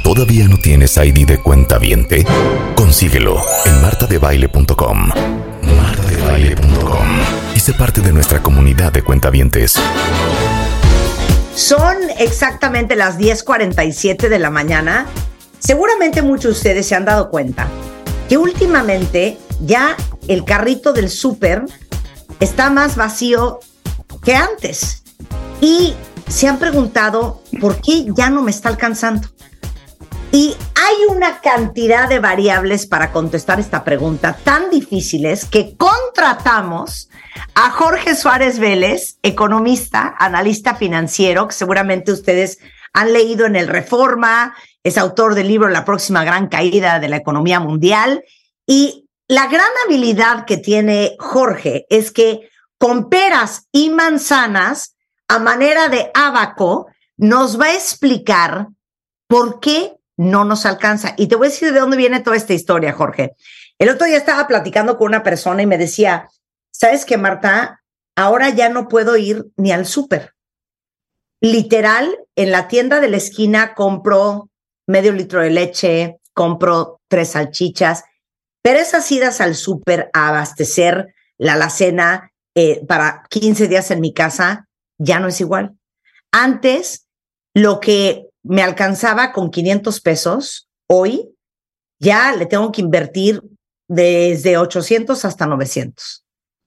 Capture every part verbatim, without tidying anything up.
¿Todavía no tienes I D de cuentaviente? Consíguelo en marta de baile punto com. marta de baile punto com y sé parte de nuestra comunidad de cuentavientes. Son exactamente las diez cuarenta y siete de la mañana. Seguramente muchos de ustedes se han dado cuenta que últimamente ya el carrito del súper está más vacío que antes. Y se han preguntado por qué ya no me está alcanzando. Y hay una cantidad de variables para contestar esta pregunta tan difíciles que contratamos a Jorge Suárez Vélez, economista, analista financiero, que seguramente ustedes han leído en el Reforma, es autor del libro La próxima gran caída de la economía mundial. Y la gran habilidad que tiene Jorge es que con peras y manzanas, a manera de ábaco, nos va a explicar por qué no nos alcanza. Y te voy a decir de dónde viene toda esta historia, Jorge. El otro día estaba platicando con una persona y me decía, ¿sabes qué, Marta? Ahora ya no puedo ir ni al súper. Literal, en la tienda de la esquina compro medio litro de leche, compro tres salchichas, pero esas idas al súper a abastecer la alacena eh, para quince días en mi casa ya no es igual. Antes, lo que me alcanzaba con quinientos pesos, hoy ya le tengo que invertir desde ochocientos hasta novecientos.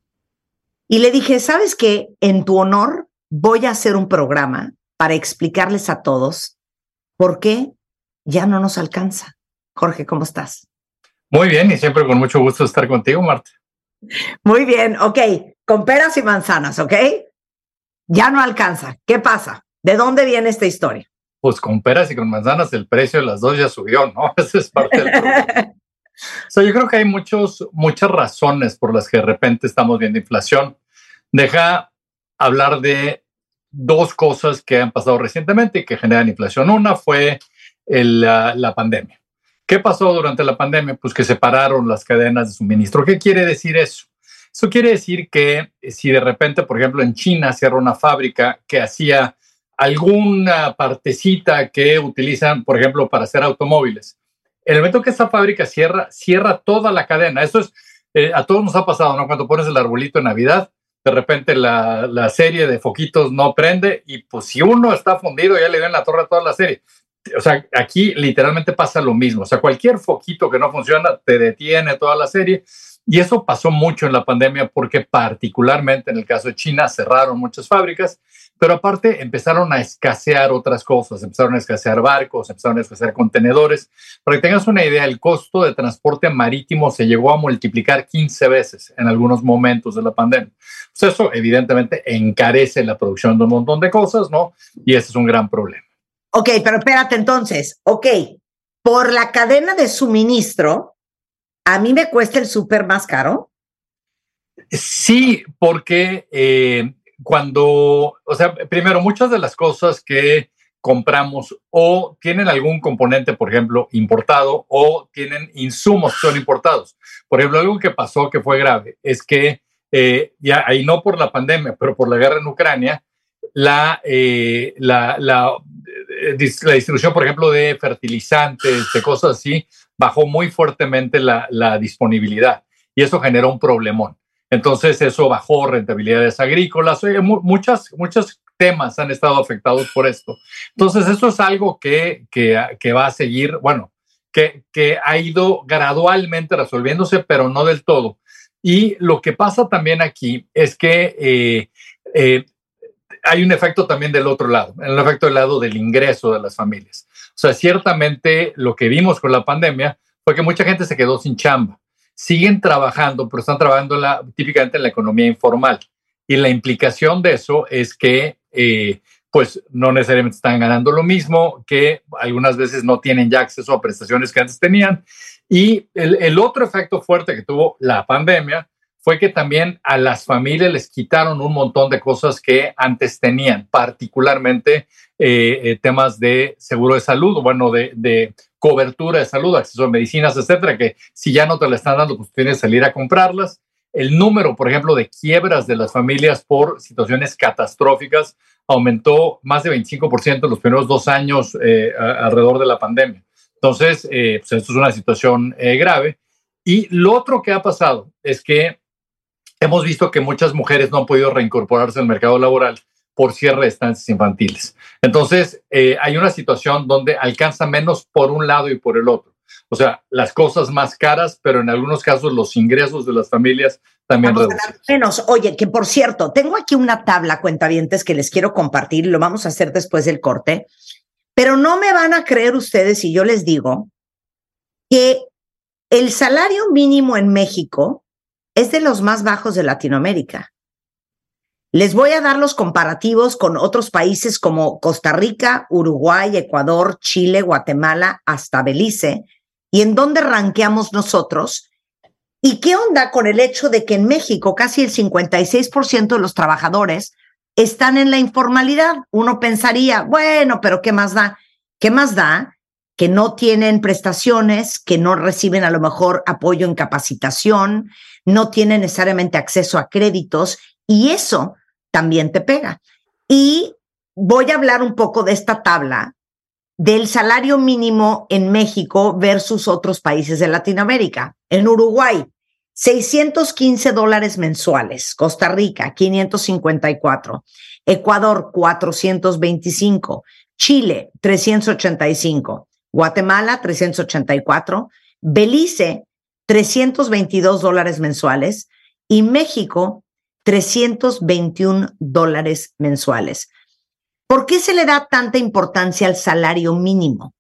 Y le dije, ¿sabes qué? En tu honor voy a hacer un programa para explicarles a todos por qué ya no nos alcanza. Jorge, ¿cómo estás? Muy bien, y siempre con mucho gusto estar contigo, Marta. Muy bien, ok. Con peras y manzanas, ¿ok? Ya no alcanza. ¿Qué pasa? ¿De dónde viene esta historia? Pues con peras y con manzanas el precio de las dos ya subió, ¿no? Esa es parte del problema. O sea, yo creo que hay muchos, muchas razones por las que de repente estamos viendo inflación. Deja hablar de dos cosas que han pasado recientemente y que generan inflación. Una fue el, la, la pandemia. ¿Qué pasó durante la pandemia? Pues que separaron las cadenas de suministro. ¿Qué quiere decir eso? Eso quiere decir que si de repente, por ejemplo, en China cierra una fábrica que hacía alguna partecita que utilizan, por ejemplo, para hacer automóviles. En el momento que esa fábrica cierra, cierra toda la cadena. Eso es, eh, a todos nos ha pasado, ¿no? Cuando pones el arbolito en Navidad, de repente la, la serie de foquitos no prende y pues si uno está fundido ya le ven la torre a toda la serie. O sea, aquí literalmente pasa lo mismo. O sea, cualquier foquito que no funciona te detiene toda la serie. Y eso pasó mucho en la pandemia porque particularmente en el caso de China cerraron muchas fábricas, pero aparte empezaron a escasear otras cosas, empezaron a escasear barcos, empezaron a escasear contenedores. Para que tengas una idea, el costo de transporte marítimo se llegó a multiplicar quince veces en algunos momentos de la pandemia. Pues eso evidentemente encarece la producción de un montón de cosas, ¿no? Y ese es un gran problema. Ok, pero espérate entonces. Ok, por la cadena de suministro, ¿a mí me cuesta el súper más caro? Sí, porque eh, cuando, o sea, primero, muchas de las cosas que compramos o tienen algún componente, por ejemplo, importado o tienen insumos que son importados. Por ejemplo, algo que pasó que fue grave es que, eh, ya ahí no por la pandemia, pero por la guerra en Ucrania, la, eh, la, la, la distribución, por ejemplo, de fertilizantes, de cosas así, bajó muy fuertemente la, la disponibilidad y eso generó un problemón. Entonces eso bajó rentabilidades agrícolas, muchas, muchos temas han estado afectados por esto. Entonces eso es algo que, que, que va a seguir, bueno, que, que ha ido gradualmente resolviéndose, pero no del todo. Y lo que pasa también aquí es que eh, eh, hay un efecto también del otro lado, el efecto del lado del ingreso de las familias. O sea, ciertamente lo que vimos con la pandemia fue que mucha gente se quedó sin chamba. Siguen trabajando, pero están trabajando en la, típicamente en la economía informal. Y la implicación de eso es que eh, pues no necesariamente están ganando lo mismo, que algunas veces no tienen ya acceso a prestaciones que antes tenían. Y el, el otro efecto fuerte que tuvo la pandemia fue que también a las familias les quitaron un montón de cosas que antes tenían, particularmente eh, eh, temas de seguro de salud, bueno, de, de cobertura de salud, acceso a medicinas, etcétera, que si ya no te la están dando, pues tienes que salir a comprarlas. El número, por ejemplo, de quiebras de las familias por situaciones catastróficas aumentó más de veinticinco por ciento en los primeros dos años eh, a, alrededor de la pandemia. Entonces, eh, pues esto es una situación eh, grave. Y lo otro que ha pasado es que hemos visto que muchas mujeres no han podido reincorporarse al mercado laboral por cierre de estancias infantiles. Entonces, eh, hay una situación donde alcanza menos por un lado y por el otro. O sea, las cosas más caras, pero en algunos casos los ingresos de las familias también reducidos. Menos. Oye, que por cierto, tengo aquí una tabla, cuentavientes, que les quiero compartir, lo vamos a hacer después del corte, pero no me van a creer ustedes si yo les digo que el salario mínimo en México es de los más bajos de Latinoamérica. Les voy a dar los comparativos con otros países como Costa Rica, Uruguay, Ecuador, Chile, Guatemala, hasta Belice, y en dónde ranqueamos nosotros. ¿Y qué onda con el hecho de que en México casi el cincuenta y seis por ciento de los trabajadores están en la informalidad? Uno pensaría, bueno, pero ¿qué más da? ¿Qué más da? Que no tienen prestaciones, que no reciben a lo mejor apoyo en capacitación, no tienen necesariamente acceso a créditos, y eso también te pega. Y voy a hablar un poco de esta tabla del salario mínimo en México versus otros países de Latinoamérica. En Uruguay, seiscientos quince dólares mensuales. Costa Rica, quinientos cincuenta y cuatro. Ecuador, cuatrocientos veinticinco. Chile, trescientos ochenta y cinco. Guatemala, trescientos ochenta y cuatro. Belice, trescientos veintidós dólares mensuales. Y México, trescientos veintiún dólares mensuales. ¿Por qué se le da tanta importancia al salario mínimo?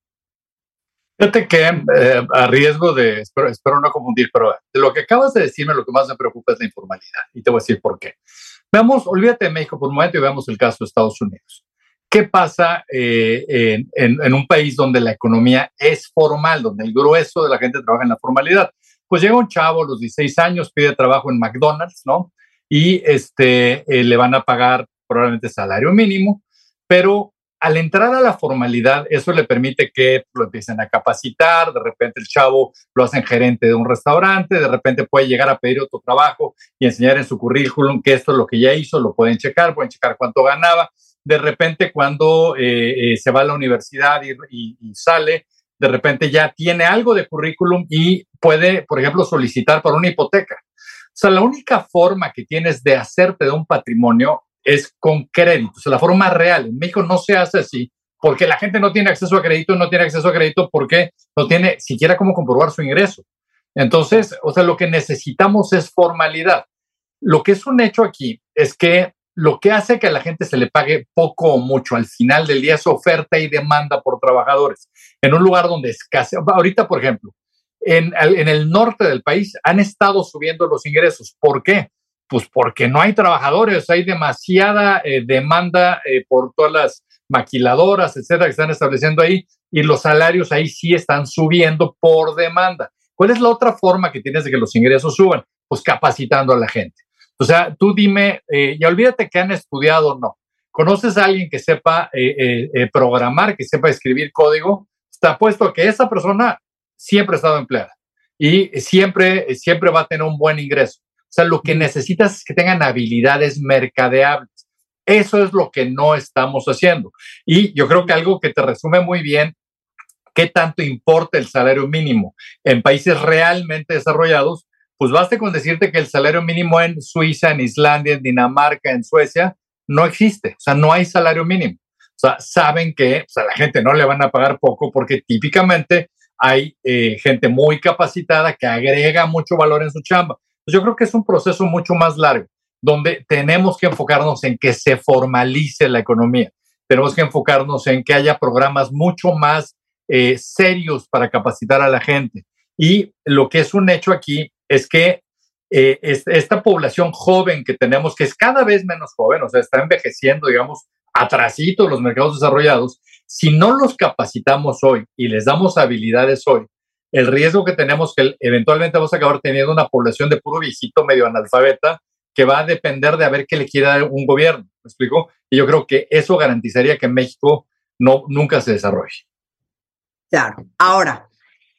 Fíjate que eh, a riesgo de, espero, espero no confundir, pero de lo que acabas de decirme, lo que más me preocupa es la informalidad. Y te voy a decir por qué. Veamos, olvídate de México por un momento y veamos el caso de Estados Unidos. ¿Qué pasa eh, en, en, en un país donde la economía es formal, donde el grueso de la gente trabaja en la formalidad? Pues llega un chavo a los dieciséis años, pide trabajo en McDonald's, ¿no? Y este, eh, le van a pagar probablemente salario mínimo, pero al entrar a la formalidad, eso le permite que lo empiecen a capacitar, de repente el chavo lo hacen gerente de un restaurante, de repente puede llegar a pedir otro trabajo y enseñar en su currículum que esto es lo que ya hizo, lo pueden checar, pueden checar cuánto ganaba. De repente cuando eh, eh, se va a la universidad y, y, y sale, de repente ya tiene algo de currículum y puede, por ejemplo, solicitar para una hipoteca. O sea, la única forma que tienes de hacerte de un patrimonio es con crédito, o sea, la forma real. En México no se hace así porque la gente no tiene acceso a crédito, no tiene acceso a crédito porque no tiene siquiera cómo comprobar su ingreso. Entonces, o sea, lo que necesitamos es formalidad. Lo que es un hecho aquí es que lo que hace que a la gente se le pague poco o mucho al final del día es oferta y demanda por trabajadores. En un lugar donde escasea, ahorita, por ejemplo, en, en el norte del país han estado subiendo los ingresos. ¿Por qué? Pues porque no hay trabajadores, hay demasiada eh, demanda eh, por todas las maquiladoras, etcétera, que están estableciendo ahí, y los salarios ahí sí están subiendo por demanda. ¿Cuál es la otra forma que tienes de que los ingresos suban? Pues capacitando a la gente. O sea, tú dime, eh, y olvídate que han estudiado o no. ¿Conoces a alguien que sepa eh, eh, eh, programar, que sepa escribir código? Está puesto que esa persona siempre ha estado empleada y siempre, siempre va a tener un buen ingreso. O sea, lo que necesitas es que tengan habilidades mercadeables. Eso es lo que no estamos haciendo. Y yo creo que algo que te resume muy bien qué tanto importa el salario mínimo en países realmente desarrollados, pues basta con decirte que el salario mínimo en Suiza, en Islandia, en Dinamarca, en Suecia, no existe. O sea, no hay salario mínimo. O sea, saben que pues, a la gente no le van a pagar poco porque típicamente hay eh, gente muy capacitada que agrega mucho valor en su chamba. Yo creo que es un proceso mucho más largo, donde tenemos que enfocarnos en que se formalice la economía. Tenemos que enfocarnos en que haya programas mucho más eh, serios para capacitar a la gente. Y lo que es un hecho aquí es que eh, es, esta población joven que tenemos, que es cada vez menos joven, o sea, está envejeciendo, digamos, atrasito los mercados desarrollados, si no los capacitamos hoy y les damos habilidades hoy, el riesgo que tenemos que eventualmente vamos a acabar teniendo una población de puro viejito medio analfabeta que va a depender de a ver qué le quiera dar un gobierno, ¿me explico? Y yo creo que eso garantizaría que México no, nunca se desarrolle. Claro. Ahora,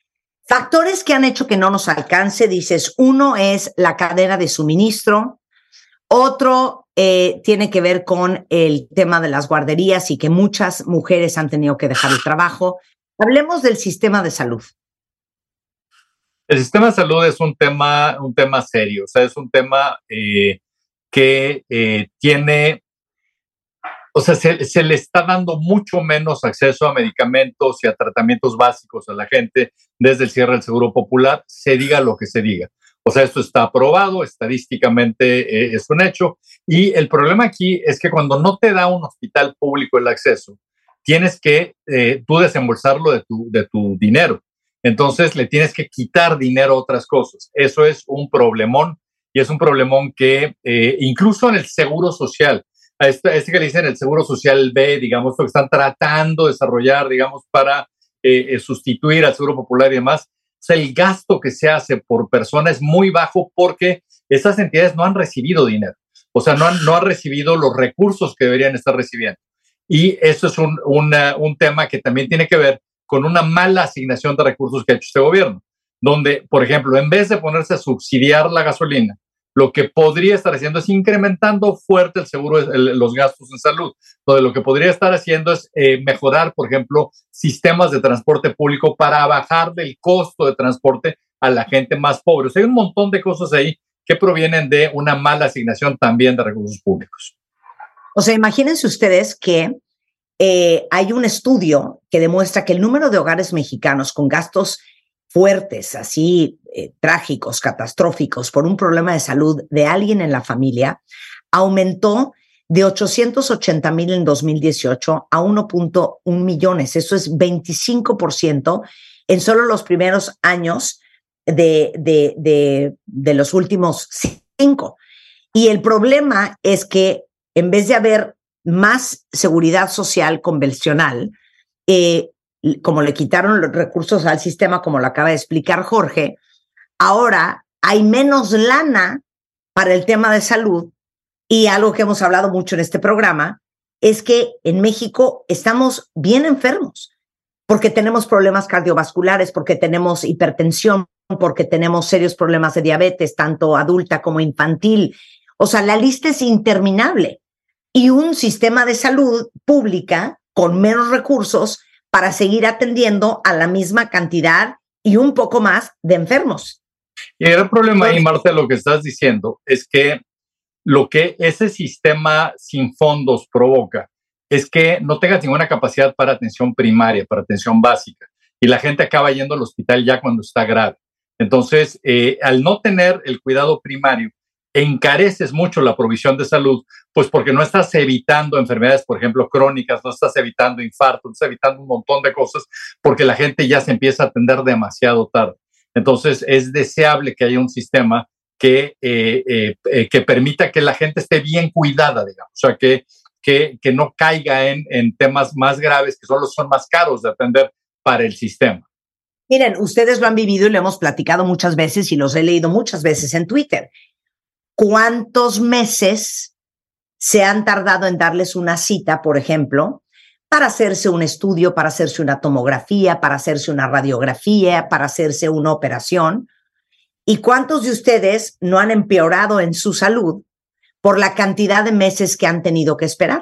factores que han hecho que no nos alcance, dices, uno es la cadena de suministro, otro eh, tiene que ver con el tema de las guarderías y que muchas mujeres han tenido que dejar el trabajo. Hablemos del sistema de salud. El sistema de salud es un tema, un tema serio, o sea, es un tema eh, que eh, tiene, o sea, se, se le está dando mucho menos acceso a medicamentos y a tratamientos básicos a la gente desde el cierre del Seguro Popular, se diga lo que se diga. O sea, esto está aprobado, estadísticamente eh, es un hecho, y el problema aquí es que cuando no te da un hospital público el acceso, tienes que eh, tú desembolsarlo de tu, de tu dinero. Entonces le tienes que quitar dinero a otras cosas. Eso es un problemón y es un problemón que eh, incluso en el Seguro Social, a este, a este que le dicen el Seguro Social B, digamos, lo que están tratando de desarrollar, digamos, para eh, sustituir al Seguro Popular y demás, o sea, el gasto que se hace por persona es muy bajo porque esas entidades no han recibido dinero. O sea, no han, no han recibido los recursos que deberían estar recibiendo. Y eso es un, una, un tema que también tiene que ver con una mala asignación de recursos que ha hecho este gobierno, donde, por ejemplo, en vez de ponerse a subsidiar la gasolina, lo que podría estar haciendo es incrementando fuerte el seguro, el, los gastos en salud, donde lo que podría estar haciendo es eh, mejorar, por ejemplo, sistemas de transporte público para bajar del costo de transporte a la gente más pobre. O sea, hay un montón de cosas ahí que provienen de una mala asignación también de recursos públicos. O sea, imagínense ustedes que Eh, hay un estudio que demuestra que el número de hogares mexicanos con gastos fuertes, así eh, trágicos, catastróficos, por un problema de salud de alguien en la familia, aumentó de ochocientos ochenta mil en dos mil dieciocho a uno punto uno millones. Eso es veinticinco por ciento en solo los primeros años de, de, de, de los últimos cinco. Y el problema es que en vez de haber más seguridad social convencional, eh, como le quitaron los recursos al sistema, como lo acaba de explicar Jorge, ahora hay menos lana para el tema de salud, y algo que hemos hablado mucho en este programa es que en México estamos bien enfermos, porque tenemos problemas cardiovasculares, porque tenemos hipertensión, porque tenemos serios problemas de diabetes, tanto adulta como infantil. O sea, la lista es interminable. Y un sistema de salud pública con menos recursos para seguir atendiendo a la misma cantidad y un poco más de enfermos. Y el problema ahí, Marta, lo que estás diciendo es que lo que ese sistema sin fondos provoca es que no tengas ninguna capacidad para atención primaria, para atención básica, y la gente acaba yendo al hospital ya cuando está grave. Entonces, eh, al no tener el cuidado primario, encareces mucho la provisión de salud, pues porque no estás evitando enfermedades, por ejemplo, crónicas, no estás evitando infartos, no estás evitando un montón de cosas, porque la gente ya se empieza a atender demasiado tarde. Entonces, es deseable que haya un sistema que, eh, eh, eh, que permita que la gente esté bien cuidada, digamos, o sea, que, que, que no caiga en, en temas más graves que solo son más caros de atender para el sistema. Miren, ustedes lo han vivido y lo hemos platicado muchas veces y los he leído muchas veces en Twitter. ¿Cuántos meses se han tardado en darles una cita, por ejemplo, para hacerse un estudio, para hacerse una tomografía, para hacerse una radiografía, para hacerse una operación? ¿Y cuántos de ustedes no han empeorado en su salud por la cantidad de meses que han tenido que esperar?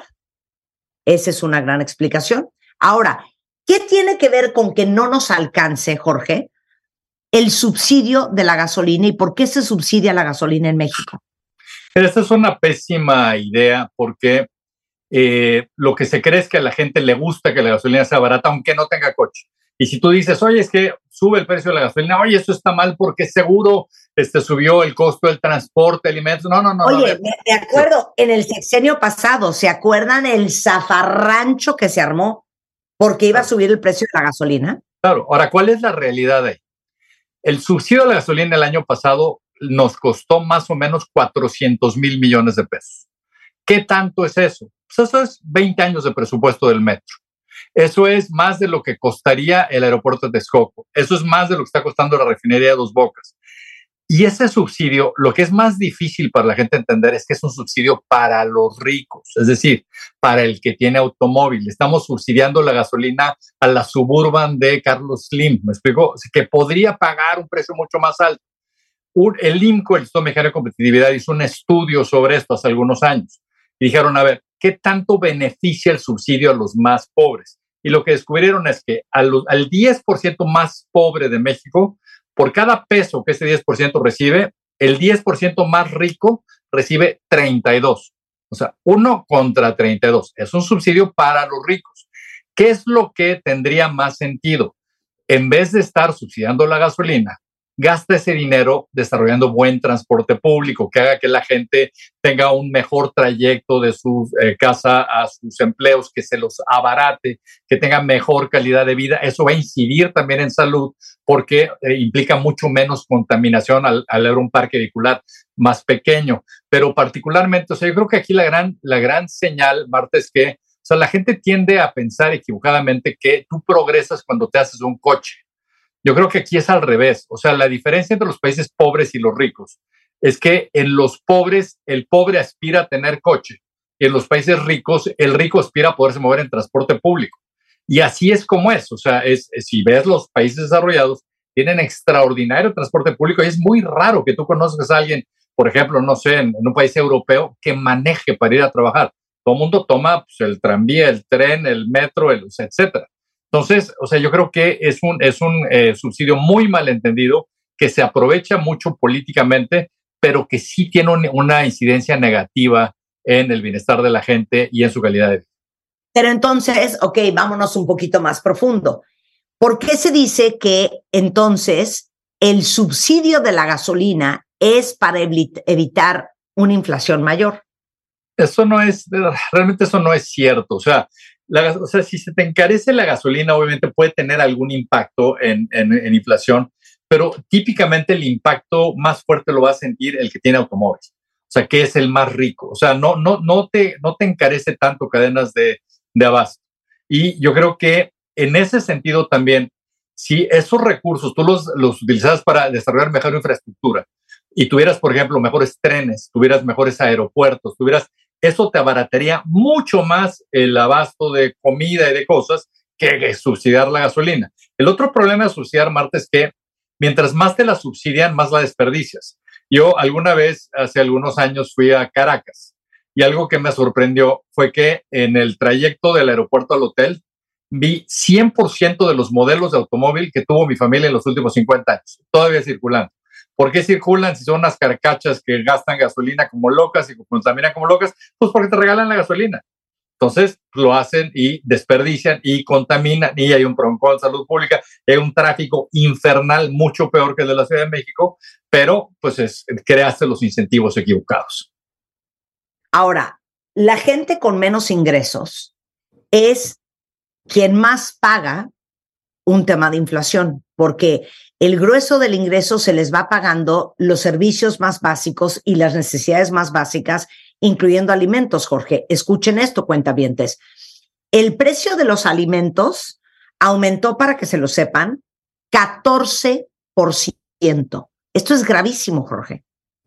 Esa es una gran explicación. Ahora, ¿qué tiene que ver con que no nos alcance, Jorge, el subsidio de la gasolina y por qué se subsidia la gasolina en México? Esta es una pésima idea porque eh, lo que se cree es que a la gente le gusta que la gasolina sea barata aunque no tenga coche. Y si tú dices, oye, es que sube el precio de la gasolina, oye, eso está mal porque seguro este, subió el costo del transporte, alimentos. No, no, no. Oye, no, de acuerdo, en el sexenio pasado, ¿se acuerdan el zafarrancho que se armó porque iba a subir el precio de la gasolina? Claro. Ahora, ¿cuál es la realidad ahí? El subsidio de la gasolina el año pasado nos costó más o menos cuatrocientos mil millones de pesos. ¿Qué tanto es eso? Pues eso es veinte años de presupuesto del metro. Eso es más de lo que costaría el aeropuerto de Texcoco. Eso es más de lo que está costando la refinería de Dos Bocas. Y ese subsidio, lo que es más difícil para la gente entender es que es un subsidio para los ricos, es decir, para el que tiene automóvil. Estamos subsidiando la gasolina a la Suburban de Carlos Slim, ¿me explico? Que podría pagar un precio mucho más alto. Un, el IMCO, el Instituto Mexicano de Competitividad, hizo un estudio sobre esto hace algunos años y dijeron, a ver, ¿qué tanto beneficia el subsidio a los más pobres? y lo que descubrieron es que al, al diez por ciento más pobre de México, por cada peso que ese diez por ciento recibe, el diez por ciento más rico recibe treinta y dos. O sea, uno contra treinta y dos. Es un subsidio para los ricos. ¿Qué es lo que tendría más sentido? En vez de estar subsidiando la gasolina, gasta ese dinero desarrollando buen transporte público, que haga que la gente tenga un mejor trayecto de su eh, casa a sus empleos, que se los abarate, que tenga mejor calidad de vida. Eso va a incidir también en salud porque eh, implica mucho menos contaminación al, al haber un parque vehicular más pequeño. Pero particularmente, o sea, yo creo que aquí la gran, la gran señal, Marta, es que o sea, la gente tiende a pensar equivocadamente que tú progresas cuando te haces un coche. Yo creo que aquí es al revés. O sea, la diferencia entre los países pobres y los ricos es que en los pobres, el pobre aspira a tener coche y en los países ricos, el rico aspira a poderse mover en transporte público. Y así es como es. O sea, es, es, si ves los países desarrollados, tienen extraordinario transporte público y es muy raro que tú conozcas a alguien, por ejemplo, no sé, en, en un país europeo que maneje para ir a trabajar. Todo el mundo toma pues, el tranvía, el tren, el metro, el, etcétera. Entonces, o sea, yo creo que es un, es un eh, subsidio muy malentendido que se aprovecha mucho políticamente, pero que sí tiene un, una incidencia negativa en el bienestar de la gente y en su calidad de vida. Pero entonces, ok, vámonos un poquito más profundo. ¿Por qué se dice que entonces el subsidio de la gasolina es para evi- evitar una inflación mayor? Eso no es, realmente eso no es cierto. O sea, La, o sea, si se te encarece la gasolina, obviamente puede tener algún impacto en, en, en inflación, pero típicamente el impacto más fuerte lo va a sentir el que tiene automóviles, o sea, que es el más rico. O sea, no, no, no, te, no te encarece tanto cadenas de, de abasto. Y yo creo que en ese sentido también, si esos recursos tú los, los utilizas para desarrollar mejor infraestructura y tuvieras, por ejemplo, mejores trenes, tuvieras mejores aeropuertos, tuvieras eso te abarataría mucho más el abasto de comida y de cosas que subsidiar la gasolina. El otro problema de subsidiar, Marta, es que mientras más te la subsidian, más la desperdicias. Yo alguna vez, hace algunos años, fui a Caracas y algo que me sorprendió fue que en el trayecto del aeropuerto al hotel vi cien por ciento de los modelos de automóvil que tuvo mi familia en los últimos cincuenta años, todavía circulando. ¿Por qué circulan si son unas carcachas que gastan gasolina como locas y contaminan como locas? Pues porque te regalan la gasolina. Entonces lo hacen y desperdician y contaminan y hay un problema de salud pública, hay un tráfico infernal mucho peor que el de la Ciudad de México, pero pues es, creaste los incentivos equivocados. Ahora, la gente con menos ingresos es quien más paga un tema de inflación, porque el grueso del ingreso se les va pagando los servicios más básicos y las necesidades más básicas, incluyendo alimentos, Jorge. Escuchen esto, cuentavientes. El precio de los alimentos aumentó, para que se lo sepan, catorce por ciento. Esto es gravísimo, Jorge.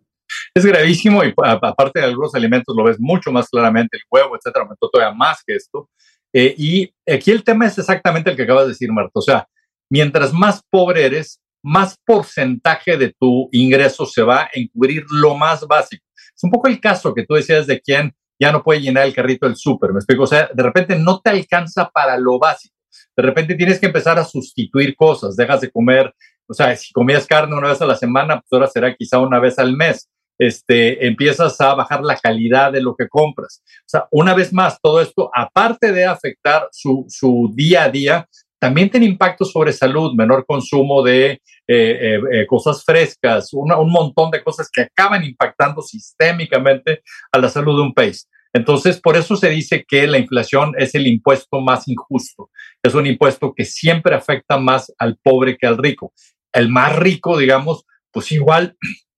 Es gravísimo y aparte de algunos alimentos lo ves mucho más claramente, el huevo, etcétera, aumentó todavía más que esto. Eh, y aquí el tema es exactamente el que acabas de decir, Marta. O sea, mientras más pobre eres, más porcentaje de tu ingreso se va a encubrir lo más básico. Es un poco el caso que tú decías de quien ya no puede llenar el carrito del súper, ¿me explico? O sea, de repente no te alcanza para lo básico. De repente tienes que empezar a sustituir cosas, dejas de comer, o sea, si comías carne una vez a la semana, pues ahora será quizá una vez al mes. Este, empiezas a bajar la calidad de lo que compras. O sea, una vez más, todo esto, aparte de afectar su, su día a día, también tiene impacto sobre salud, menor consumo de eh, eh, eh, cosas frescas, una, un montón de cosas que acaban impactando sistémicamente a la salud de un país. Entonces, por eso se dice que la inflación es el impuesto más injusto. Es un impuesto que siempre afecta más al pobre que al rico. El más rico, digamos, pues igual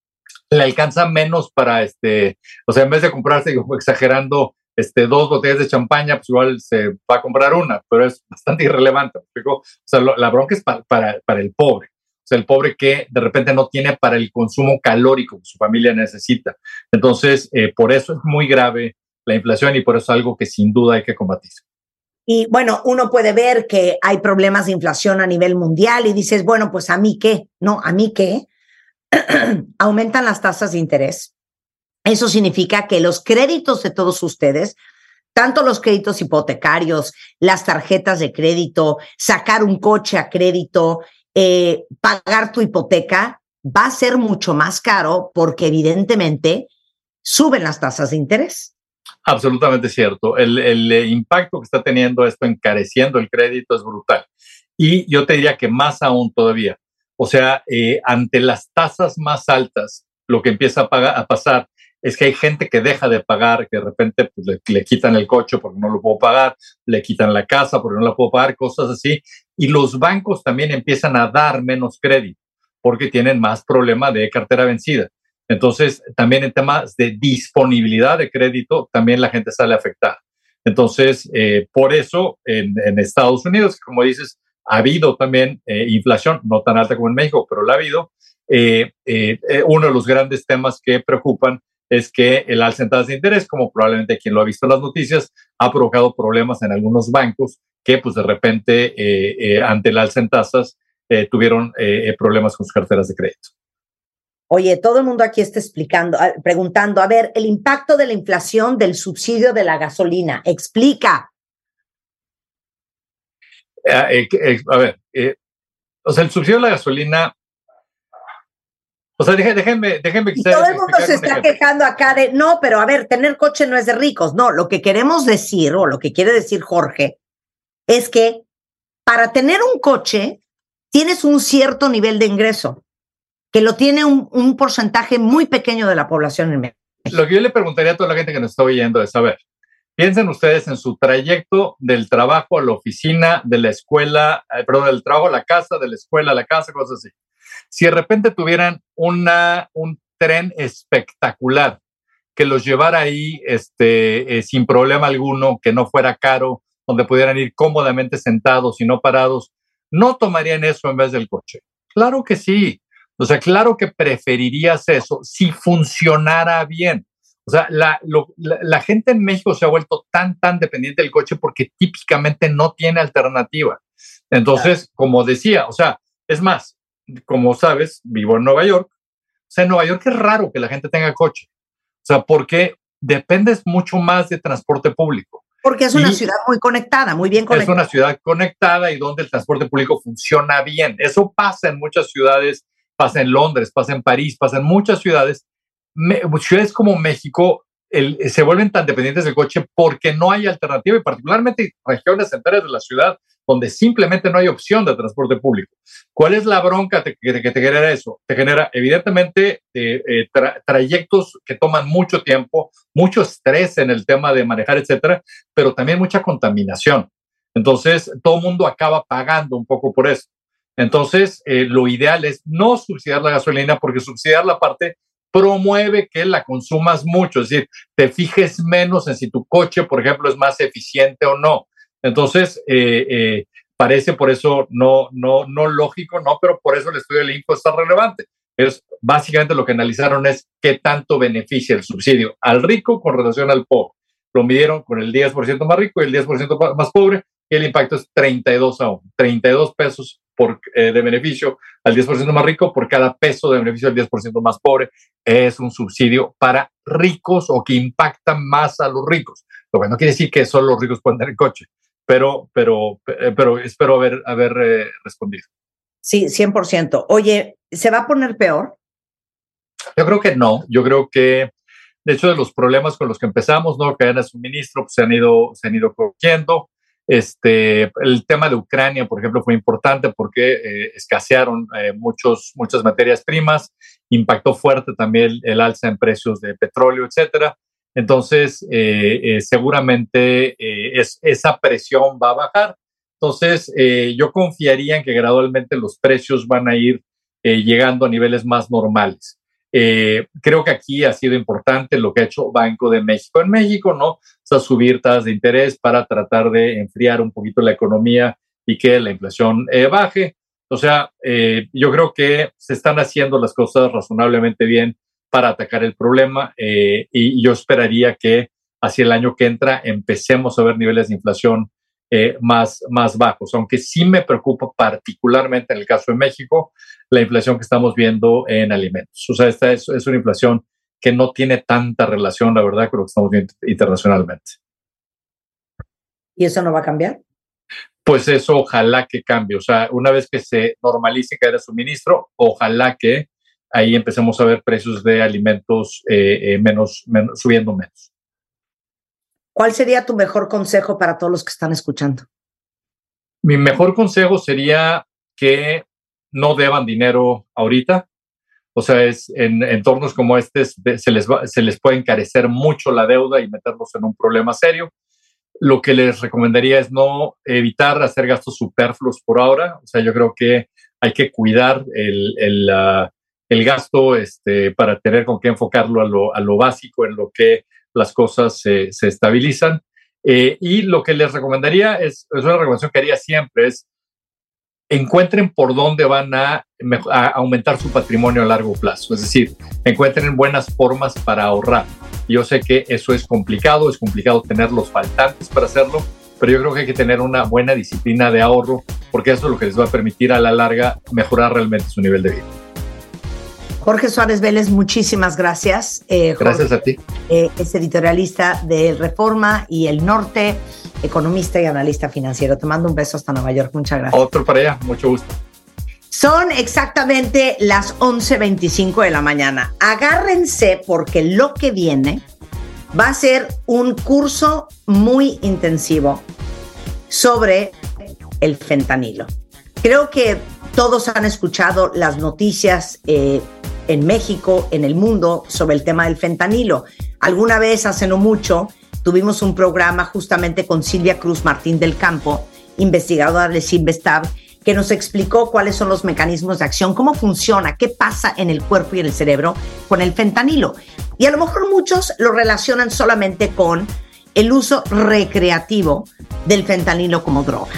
le alcanza menos para, este, o sea, en vez de comprarse, digo, exagerando, este, dos botellas de champaña, pues igual se va a comprar una, pero es bastante irrelevante. ¿No? O sea, lo, la bronca es para, para, para el pobre. O sea, el pobre que de repente no tiene para el consumo calórico que su familia necesita. Entonces, eh, por eso es muy grave la inflación y por eso es algo que sin duda hay que combatir. Y bueno, uno puede ver que hay problemas de inflación a nivel mundial y dices, bueno, pues ¿a mí qué? No, ¿a mí qué? Aumentan las tasas de interés. Eso significa que los créditos de todos ustedes tanto los créditos hipotecarios, las tarjetas de crédito, sacar un coche a crédito, eh, pagar tu hipoteca, va a ser mucho más caro porque evidentemente suben las tasas de interés. Absolutamente cierto. El, el impacto que está teniendo esto encareciendo el crédito es brutal. Y yo te diría que más aún todavía. O sea, eh, ante las tasas más altas, lo que empieza a, pagar, a pasar es que hay gente que deja de pagar, que de repente pues, le, le quitan el coche porque no lo puedo pagar, le quitan la casa porque no la puedo pagar, cosas así. Y los bancos también empiezan a dar menos crédito porque tienen más problema de cartera vencida. Entonces, también en temas de disponibilidad de crédito, también la gente sale afectada. Entonces, eh, por eso en, en Estados Unidos, como dices, ha habido también eh, inflación, no tan alta como en México, pero la ha habido. Eh, eh, uno de los grandes temas que preocupan es que el alza en tasas de interés, como probablemente quien lo ha visto en las noticias, ha provocado problemas en algunos bancos que pues de repente eh, eh, ante el alza en tasas eh, tuvieron eh, problemas con sus carteras de crédito. Oye, todo el mundo aquí está explicando, preguntando, a ver, el impacto de la inflación del subsidio de la gasolina, explica. Eh, eh, a ver, eh, o sea, el subsidio de la gasolina, o sea, déjenme, déjenme, déjenme y todo el mundo se está quejando acá de, no, pero a ver, tener coche no es de ricos. No, lo que queremos decir, o lo que quiere decir Jorge, es que para tener un coche tienes un cierto nivel de ingreso, que lo tiene un, un porcentaje muy pequeño de la población en México. Lo que yo le preguntaría a toda la gente que nos está oyendo es, a ver, piensen ustedes en su trayecto del trabajo a la oficina, de la escuela, eh, perdón, del trabajo a la casa, de la escuela a la casa, cosas así. Si de repente tuvieran una, un tren espectacular que los llevara ahí este, eh, sin problema alguno, que no fuera caro, donde pudieran ir cómodamente sentados y no parados, ¿no tomarían eso en vez del coche? Claro que sí. O sea, claro que preferirías eso si funcionara bien. O sea, la, lo, la, la gente en México se ha vuelto tan, tan dependiente del coche porque típicamente no tiene alternativa. Entonces, como decía, o sea, es más, como sabes, vivo en Nueva York. O sea, en Nueva York es raro que la gente tenga coche. O sea, porque dependes mucho más de transporte público. Porque es una y ciudad muy conectada, muy bien conectada. Es una ciudad conectada y donde el transporte público funciona bien. Eso pasa en muchas ciudades, pasa en Londres, pasa en París, pasa en muchas ciudades. Me, ciudades como México el, se vuelven tan dependientes del coche porque no hay alternativa, y particularmente regiones centrales de la ciudad donde simplemente no hay opción de transporte público. ¿Cuál es la bronca que te, te, te genera eso? Te genera, evidentemente, eh, eh, tra, trayectos que toman mucho tiempo, mucho estrés en el tema de manejar, etcétera, pero también mucha contaminación. Entonces, todo el mundo acaba pagando un poco por eso. Entonces, eh, lo ideal es no subsidiar la gasolina, porque subsidiar la parte promueve que la consumas mucho, es decir, te fijes menos en si tu coche, por ejemplo, es más eficiente o no. Entonces, eh, eh, parece por eso no, no, no lógico, no, pero por eso el estudio del Info está relevante. Es, básicamente lo que analizaron es qué tanto beneficia el subsidio al rico con relación al pobre. Lo midieron con el diez por ciento más rico y el diez por ciento más pobre, y el impacto es treinta y dos a uno, treinta y dos pesos por, eh, de beneficio al diez por ciento más rico por cada peso de beneficio al diez por ciento más pobre. Es un subsidio para ricos o que impacta más a los ricos. Lo que no quiere decir que solo los ricos pueden tener coche, pero, pero, pero espero haber, haber eh, respondido. Sí, cien por ciento. Oye, ¿se va a poner peor? Yo creo que no. Yo creo que, de hecho, de los problemas con los que empezamos, ¿no? Que eran suministro, pues se han ido, se han ido corrigiendo. Este, el tema de Ucrania, por ejemplo, fue importante porque eh, escasearon eh, muchos, muchas materias primas, impactó fuerte también el, el alza en precios de petróleo, etcétera. Entonces, eh, eh, seguramente eh, es, esa presión va a bajar. Entonces, eh, yo confiaría en que gradualmente los precios van a ir eh, llegando a niveles más normales. Eh, creo que aquí ha sido importante lo que ha hecho Banco de México en México, ¿no? O sea, subir tasas de interés para tratar de enfriar un poquito la economía y que la inflación eh, baje. O sea, eh, yo creo que se están haciendo las cosas razonablemente bien para atacar el problema eh, y, y yo esperaría que hacia el año que entra empecemos a ver niveles de inflación eh, más, más bajos, aunque sí me preocupa particularmente en el caso de México la inflación que estamos viendo en alimentos. O sea, esta es, es una inflación que no tiene tanta relación, la verdad, con lo que estamos viendo internacionalmente. ¿Y eso no va a cambiar? Pues eso ojalá que cambie. O sea, una vez que se normalice caer el suministro, ojalá que ahí empecemos a ver precios de alimentos eh, eh, menos, menos, subiendo menos. ¿Cuál sería tu mejor consejo para todos los que están escuchando? Mi mejor consejo sería que no deban dinero ahorita. O sea, es en entornos como este se les, va, se les puede encarecer mucho la deuda y meterlos en un problema serio. Lo que les recomendaría es no evitar hacer gastos superfluos por ahora. O sea, yo creo que hay que cuidar el, el, uh, el gasto este, para tener con qué enfocarlo a lo, a lo básico, en lo que las cosas se, se estabilizan. Eh, y lo que les recomendaría es, es una recomendación que haría siempre, es encuentren por dónde van a, a aumentar su patrimonio a largo plazo. Es decir, encuentren buenas formas para ahorrar. Yo sé que eso es complicado, es complicado tener los faltantes para hacerlo, pero yo creo que hay que tener una buena disciplina de ahorro, porque eso es lo que les va a permitir a la larga mejorar realmente su nivel de vida. Jorge Suárez Vélez, muchísimas gracias. Eh, Jorge, gracias a ti. Eh, es editorialista de Reforma y El Norte, economista y analista financiero. Te mando un beso hasta Nueva York. Muchas gracias. Otro para allá. Mucho gusto. Son exactamente las once veinticinco de la mañana. Agárrense porque lo que viene va a ser un curso muy intensivo sobre el fentanilo. Creo que todos han escuchado las noticias eh, en México, en el mundo, sobre el tema del fentanilo. Alguna vez, hace no mucho, tuvimos un programa justamente con Silvia Cruz Martín del Campo, investigadora de Cinvestav, que nos explicó cuáles son los mecanismos de acción, cómo funciona, qué pasa en el cuerpo y en el cerebro con el fentanilo. Y a lo mejor muchos lo relacionan solamente con el uso recreativo del fentanilo como droga.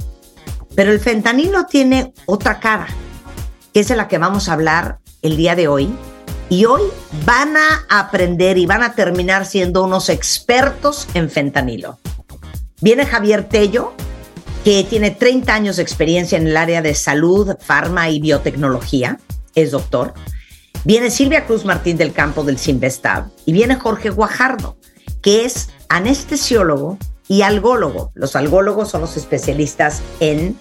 Pero el fentanilo tiene otra cara, que es de la que vamos a hablar el día de hoy. Y hoy van a aprender y van a terminar siendo unos expertos en fentanilo. Viene Javier Tello, que tiene treinta años de experiencia en el área de salud, farma y biotecnología. Es doctor. Viene Silvia Cruz Martín del Campo del Cinvestav. Y viene Jorge Guajardo, que es anestesiólogo y algólogo. Los algólogos son los especialistas en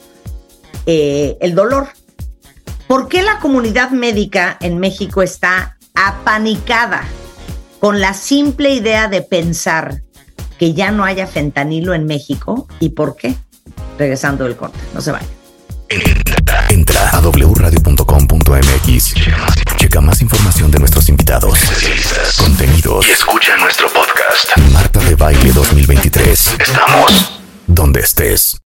eh, el dolor. ¿Por qué la comunidad médica en México está apanicada con la simple idea de pensar que ya no haya fentanilo en México? ¿Y por qué? Regresando del corte, no se vayan. Entra, entra a doble u radio punto com punto m x. Checa más información de nuestros invitados, contenidos y escucha nuestro podcast. Marta de Baile dos mil veintitrés. Estamos donde estés.